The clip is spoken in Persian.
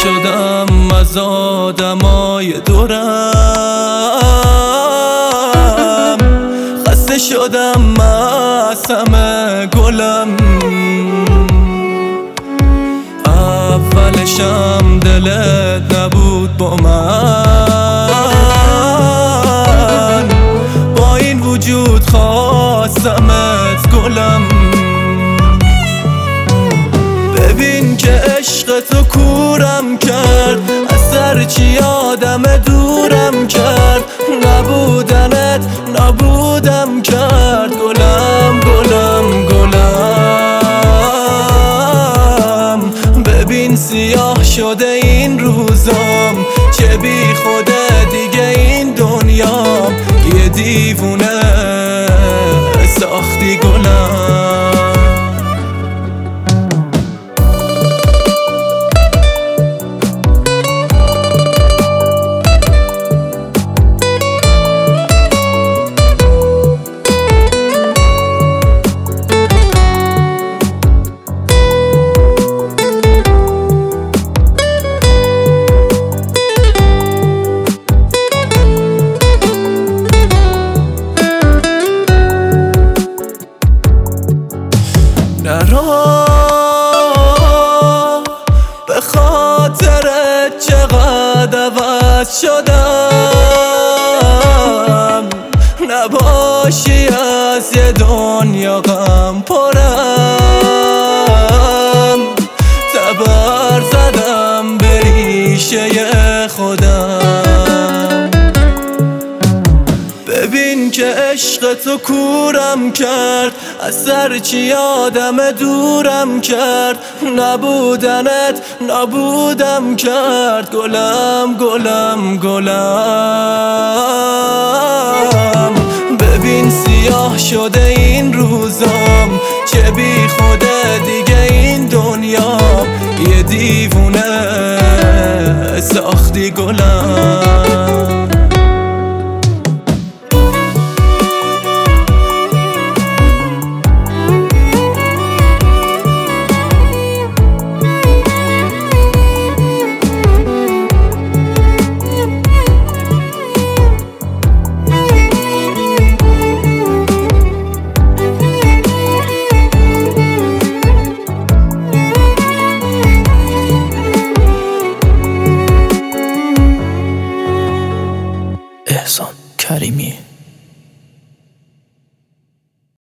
شدم از آدمای دورم، خسته شدم از همه گلم. اولشم دلت نبود با من، با این وجود خواستمت گلم. ببین که عشق تو کورم کرد، از هرچی آدم دورم کرد. نبودنت نابودم کرد گلم گلم گلم. ببین سیاه شده این روزام، چه بی خوده دیگه این دنیام. یه دیوونه ساختی گلم. نرا به خاطرت چقدر عوض شدم، نباشی از یه دنیا غم پرم. تبر زدم به ریشه خودم. ببین که عشق تو کورم کرد، از هرچی آدم دورم کرد. نبودنت نابودم کرد گلم گلم گلم. ببین سیاه شده این روزام، چه بی خوده دیگه این دنیام. یه دیوونه ساختی گلم. احسان کریمی.